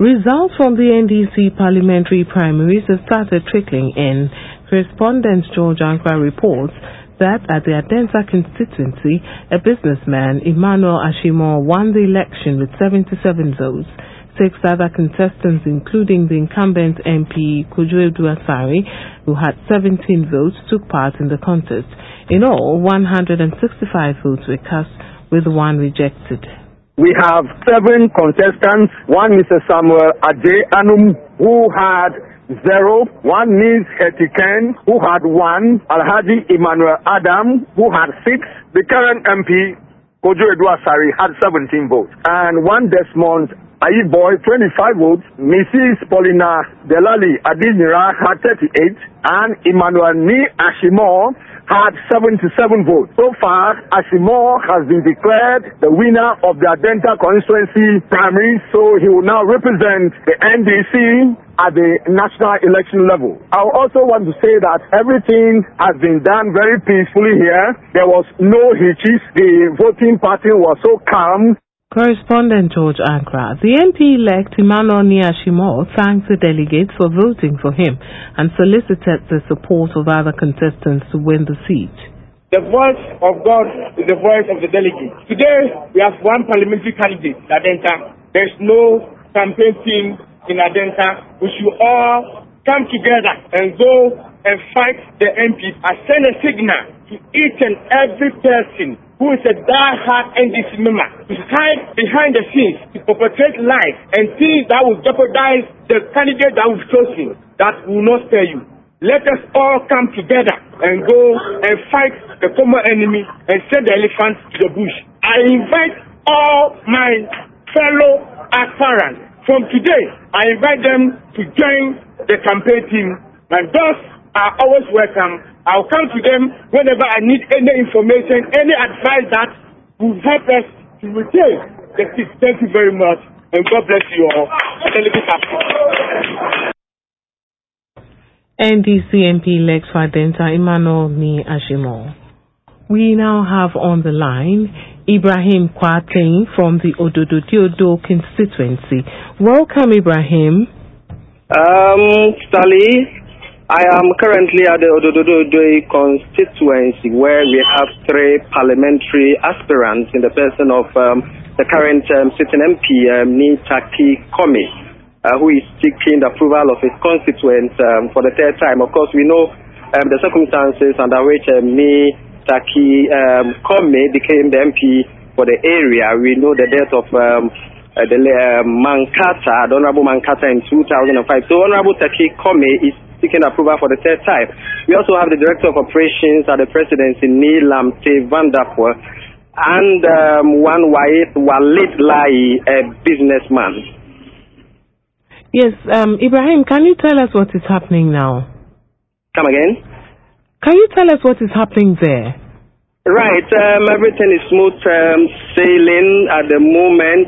Results from the NDC parliamentary primaries have started trickling in. Correspondent George Ankra reports that at the Adensa constituency, a businessman, Emmanuel Ashimo, won the election with 77 votes. 6 other contestants, including the incumbent MP Kojo Eduasari, who had 17 votes, took part in the contest. In all, 165 votes were cast, with 1 rejected. We have 7 contestants. One Mr. Samuel Ade Anum, who had 0. One Ms. Hetiken, who had 1. Alhaji Emmanuel Adam, who had 6. The current MP, Kojo Eduasari, had 17 votes. And one Desmond Ayiboy, 25 votes. Mrs. Paulina Delali Adinira had 38. And Emmanuel Ni Ashimo had 77 votes. So far, Ashimo has been declared the winner of the Adenta constituency primary, so he will now represent the NDC at the national election level. I also want to say that everything has been done very peacefully here. There was no hitches. The voting pattern was so calm. Correspondent George Ankra. The MP-elect Emmanuel Niashimo thanked the delegates for voting for him and solicited the support of other contestants to win the seat. The voice of God is the voice of the delegates. Today, we have one parliamentary candidate, Adenta. There's no campaign team in Adenta. We should all come together and go and fight the MP. I send a signal to each and every person who is a die-hard NDC member to hide behind the scenes, to perpetrate lies and things that will jeopardize the candidate that we've chosen, that will not spare you. Let us all come together and go and fight the common enemy and send the elephant to the bush. I invite all my fellow aspirants. From today, I invite them to join the campaign team, and those are always welcome. I'll come to them whenever I need any information, any advice that will help us to retain the seat. Thank you very much, and God bless you all. NDC MP-elect for Adenta Emmanuel Ni Ashimo. We now have on the line Ibrahim Kwatain from the Ododo Diodo constituency. Welcome, Ibrahim. Sally, I am currently at the Ododo constituency, where we have 3 parliamentary aspirants in the person of the current sitting MP, Nitaki Komi, who is seeking the approval of his constituents for the 3rd time. Of course, we know the circumstances under which Nitaki Komi became the MP for the area. We know the death of the Mankata, the Honorable Mankata in 2005. So Honorable Taki Komi is seeking approval for the 3rd time. We also have the Director of Operations at the Presidency, Nilamte Vandapur, and one Walid Lai, a businessman. Yes, Ibrahim, can you tell us what is happening now? Come again? Can you tell us what is happening there? Right, everything is smooth sailing at the moment,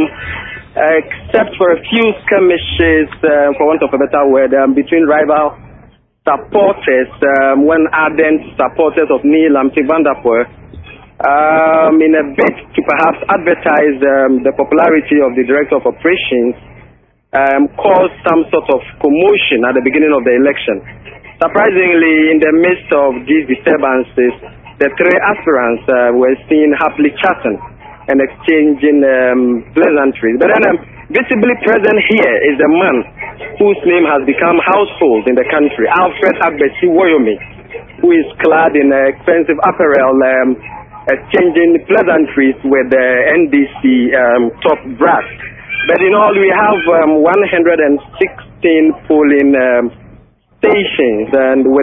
except for a few skirmishes, for want of a better word, between rival supporters, when ardent supporters of Neil Amtivandapur, in a bid to perhaps advertise the popularity of the Director of Operations, caused some sort of commotion at the beginning of the election. Surprisingly, in the midst of these disturbances, the 3 aspirants were seen happily chatting and exchanging pleasantries. But then visibly present here is a man whose name has become household in the country, Alfred Agbesi Woyomi, who is clad in expensive apparel, exchanging pleasantries with the NDC top brass. But in all, we have 116 polling stations, and with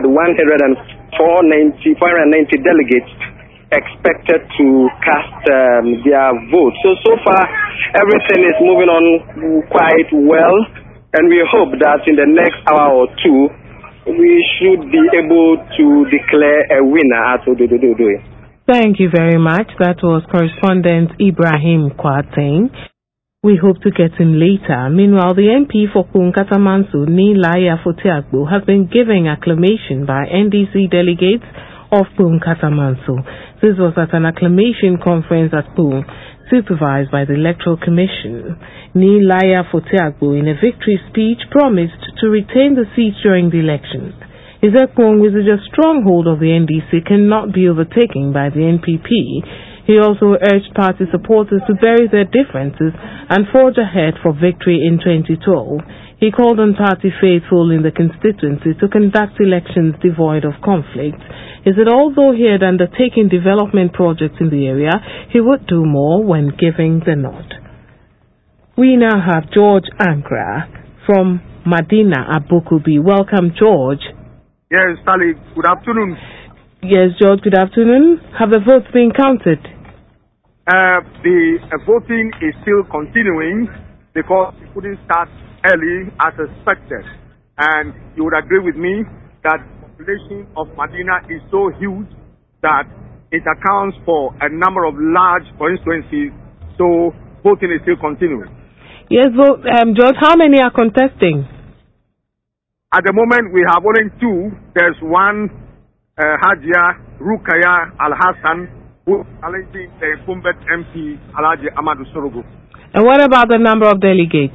490 delegates expected to cast their vote. So far, everything is moving on quite well, and we hope that in the next hour or 2, we should be able to declare a winner at Ododo. Thank you very much. That was correspondent Ibrahim Kwatain. We hope to get him later. Meanwhile, the MP for Katamanso, Nilaya Fotiagbo, has been given acclamation by NDC delegates of Katamanso. This was at an acclamation conference at Poon. supervised by the Electoral Commission. Nilaya Fotiagbo, in a victory speech, promised to retain the seat during the election. His Ekpong, which is a stronghold of the NDC, cannot be overtaken by the NPP. He also urged party supporters to bury their differences and forge ahead for victory in 2012. He called on party faithful in the constituency to conduct elections devoid of conflict. He said although he had undertaken development projects in the area, he would do more when giving the nod. We now have George Ankra from Madina Abukubi. Welcome, George. Yes, Sally, good afternoon. Yes, George, good afternoon. Have the votes been counted? The voting is still continuing because we couldn't start early as expected. And you would agree with me that the population of Madina is so huge that it accounts for a number of large constituencies, so voting is still continuing. Yes, George, how many are contesting? At the moment, we have only two. There's one, Hajia Rukaya Al-Hassan, who is challenging the incumbent MP, Alhaji Amadou Sorogo. And what about the number of delegates?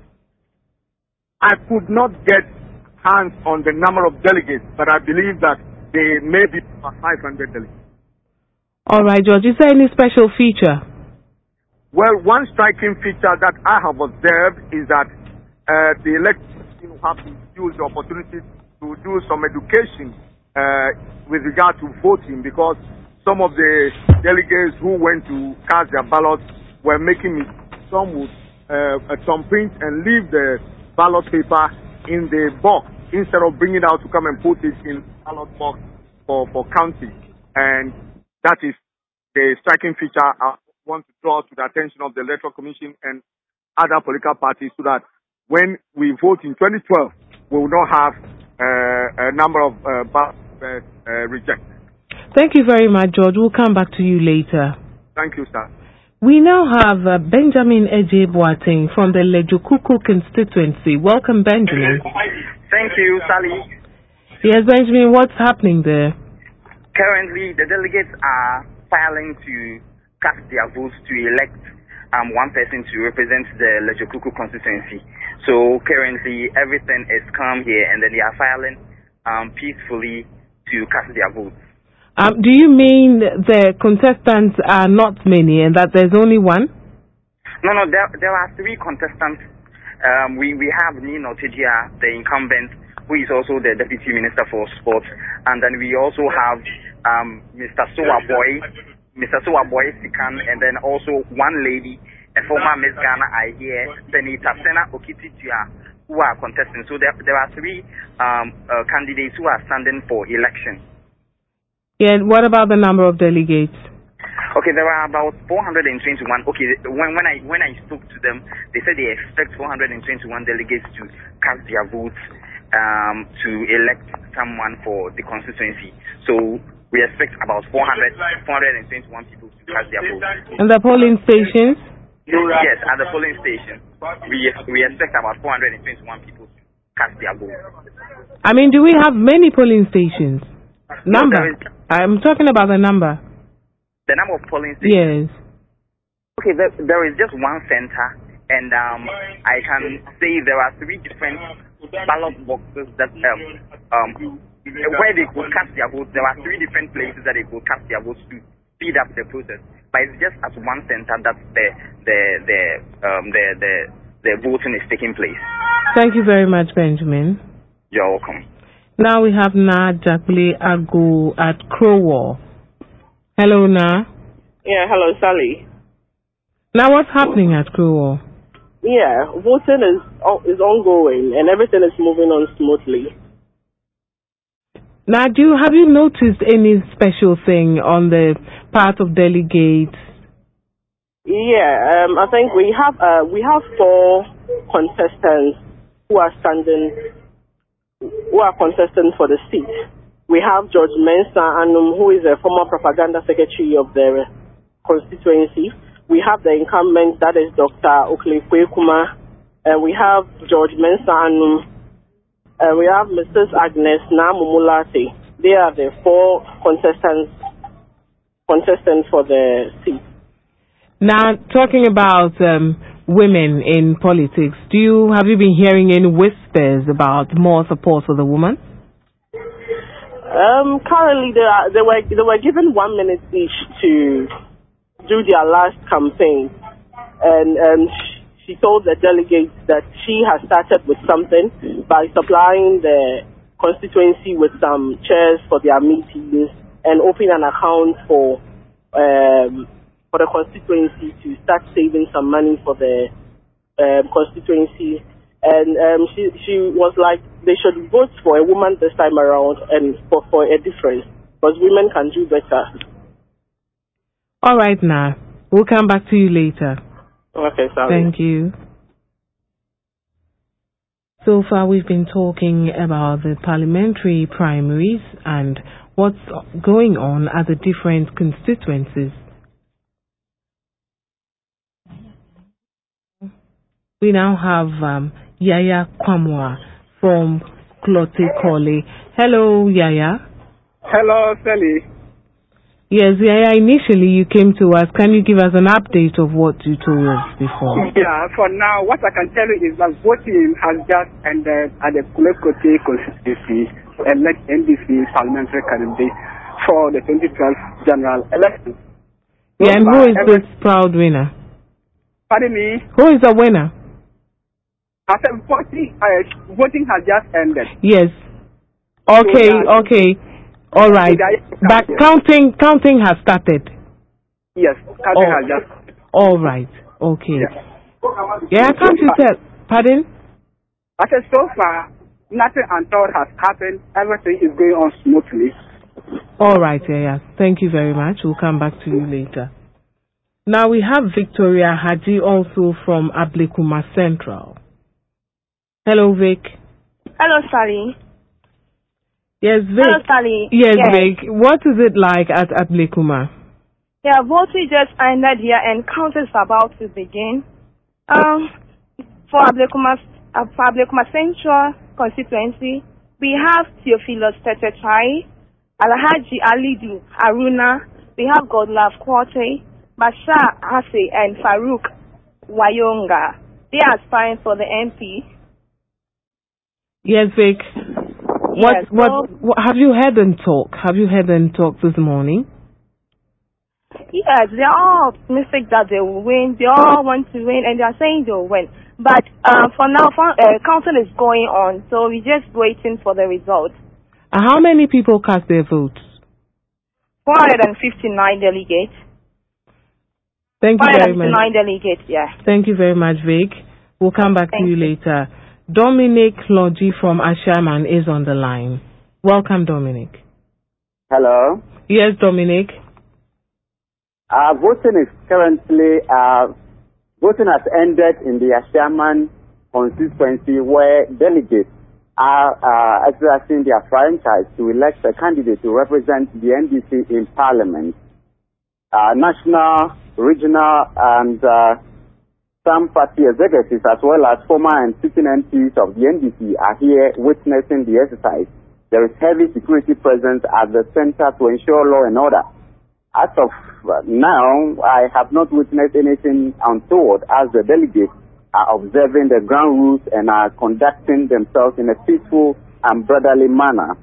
I could not get hands on the number of delegates, but I believe that they may be over 500 delegates. All right, George, is there any special feature? Well, one striking feature that I have observed is that the elected have to use the opportunity to do some education with regard to voting, because some of the delegates who went to cast their ballots were making mistakes. Some would thumbprint and leave the ballot paper in the box instead of bringing it out to come and put it in the ballot box for counting. And that is the striking feature I want to draw to the attention of the Electoral Commission and other political parties, so that when we vote in 2012, we will not have a number of ballots rejected. Thank you very much, George. We'll come back to you later. Thank you, sir. We now have Benjamin Eje Boateng from the Lejokuku constituency. Welcome, Benjamin. Thank you, Sally. Yes, Benjamin, what's happening there? Currently, the delegates are filing to cast their votes to elect one person to represent the Lejokuku constituency. So currently, everything is calm here, and then they are filing peacefully to cast their votes. Do you mean the contestants are not many and that there's only one? No, there are three contestants. We have Nino Tejia, the incumbent, who is also the Deputy Minister for Sport. And then we also have Mr. Sowaboy Sikan, and then also one lady, a former Miss Ghana, I hear, Senator Sena Okititua, who are contesting. So there are three candidates who are standing for election. Yeah, what about the number of delegates? Okay, there are about 421. Okay, when I spoke to them, they said they expect 421 delegates to cast their votes to elect someone for the constituency. So we expect about 421 people to cast their votes. And the polling stations? Yes, at the polling station, we expect about 421 people to cast their votes. I mean, do we have many polling stations? Number? No, I'm talking about the number. The number of polling stations? Yes. Okay, there is just one center, and I can say there are three different ballot boxes that where they could cast their votes. There are three different places that they could cast their votes to speed up the process. But it's just at one center that the voting is taking place. Thank you very much, Benjamin. You're welcome. Now we have Na Jakble Agu at Crowell. Hello, Na. Yeah, hello, Sally. Now what's happening at Crowell? Yeah, voting is ongoing and everything is moving on smoothly. Now, have you noticed any special thing on the part of delegates? Yeah, I think we have 4 contestants who are contesting for the seat. We have George Mensah Anum, who is a former propaganda secretary of the constituency. We have the incumbent, that is Dr. Oklekwe Kuma, and we have George Mensah Anum, and we have Mrs. Agnes Namumulate. They are the 4 contestants for the seat. Now, talking about women in politics, have you been hearing any whispers about more support for the woman? Currently, they were given 1 minute each to do their last campaign, and she told the delegates that she has started with something by supplying the constituency with some chairs for their meetings and opening an account for the constituency to start saving some money for the constituency. And she was like, they should vote for a woman this time around and for a difference, because women can do better. All right, now. We'll come back to you later. Okay, sorry. Thank you. So far, we've been talking about the parliamentary primaries and what's going on at the different constituencies. We now have Yaya Kwamwa from Klotekole. Hello, Yaya. Hello, Sally. Yes, Yaya, initially you came to us. Can you give us an update of what you told us before? Yeah, for now, what I can tell you is that voting has just ended at the Klotekole constituency elect NDC parliamentary candidate for the 2012 general election. Yeah, and who is this proud winner? Pardon me? Who is the winner? I said voting has just ended. Yes. Okay. All right. But counting has started. Yes, counting has just started. All right. Okay. Yeah, can't you tell? Pardon? I said so far, nothing untoward has happened. Everything is going on smoothly. All right, yeah. Thank you very much. We'll come back to you later. Now we have Victoria Haji also from Ablekuma Central. Hello, Vic. Hello, Sally. Yes, Vic. Hello, Sally. Yes, Vic. What is it like at Ablekuma? Yeah, voting just ended here and counting is about to begin. For Ablekuma Central constituency, we have Theophilus Tetechai, Alhaji Alidu Aruna, we have Godlove Kwate, Bashar Hase, and Farouk Wayonga. They are aspiring for the MP. Yes, Vic. What have you heard them talk? Have you heard them talk this morning? Yes, they're all optimistic that they will win. They all want to win, and they are saying they will win. But for now, counting is going on, so we're just waiting for the results. How many people cast their votes? 459 delegates. Thank you very much. 459 delegates, yeah. Thank you very much, Vic. We'll come back to you later. Dominic Logi from Ashaman is on the line. Welcome, Dominic. Hello. Yes, Dominic. Voting is currently, voting has ended in the Ashaman constituency where delegates are exercising their franchise to elect a candidate to represent the NDC in Parliament. National, regional, and some party executives as well as former and sitting MPs of the NDC are here witnessing the exercise. There is heavy security presence at the center to ensure law and order. As of now, I have not witnessed anything untoward as the delegates are observing the ground rules and are conducting themselves in a peaceful and brotherly manner.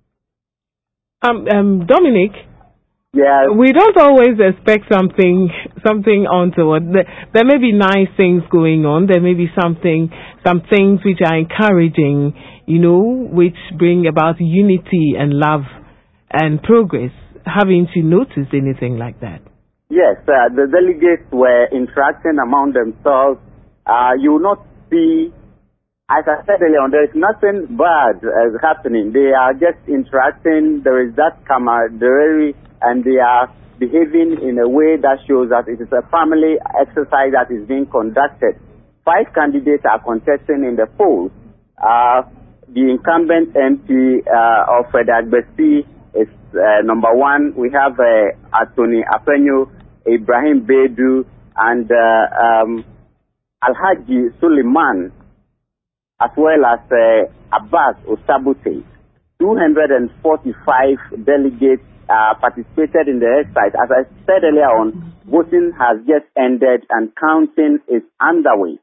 Dominic? Yes. We don't always expect something untoward. There may be nice things going on. There may be some things which are encouraging, which bring about unity and love and progress. Haven't you noticed anything like that? Yes, the delegates were interacting among themselves. You will not see, as I said earlier on, there is nothing bad happening. They are just interacting. There is that camaraderie, and they are behaving in a way that shows that it is a family exercise that is being conducted. 5 candidates are contesting in the polls. The incumbent MP of Dagbesi is number 1. We have Atoni Apenyo, Ibrahim Bedu, and Alhaji Suleiman, as well as Abbas Osabute. 245 delegates participated in the exercise. As I said earlier on, voting has just ended and counting is underway.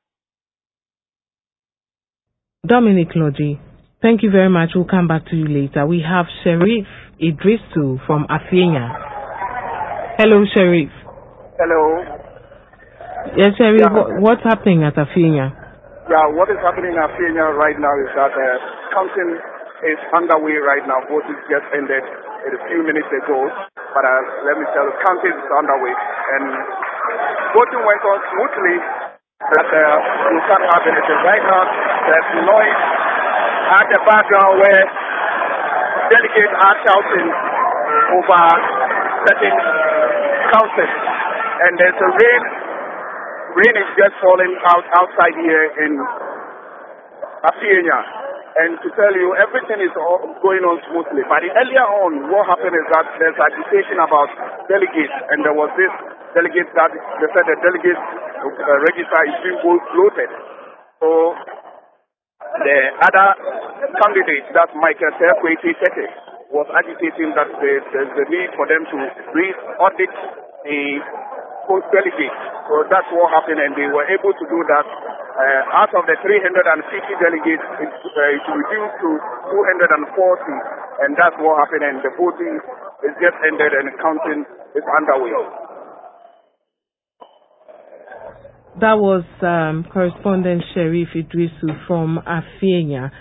Dominic Logie, thank you very much. We'll come back to you later. We have Sharif Idrisu from Afienya. Hello, Sharif. Hello. Yes, Sharif, Yeah. what's happening at Afienya? Yeah, what is happening at Afienya right now is that counting is underway right now. Voting just ended a few minutes ago. But let me tell you, counting is underway. And voting went on smoothly. That you can't have anything. Right now, there's noise at the background where delegates are shouting over certain counting. And there's a rain. Rain is just falling outside here in Afienya. And to tell you, everything is going on smoothly. But earlier on, what happened is that there's agitation about delegates. And there was this delegate that they said the delegate register is being bloated. So the other candidate, that's Michael Serkweti Tete, was agitating that there's the need for them to re-audit the post delegates. So that's what happened, and they were able to do that. Out of the 350 delegates, it's reduced to 240, and that's what happened, and the voting is just ended and counting is underway. That was correspondent Sharif Idrisu from Afienya.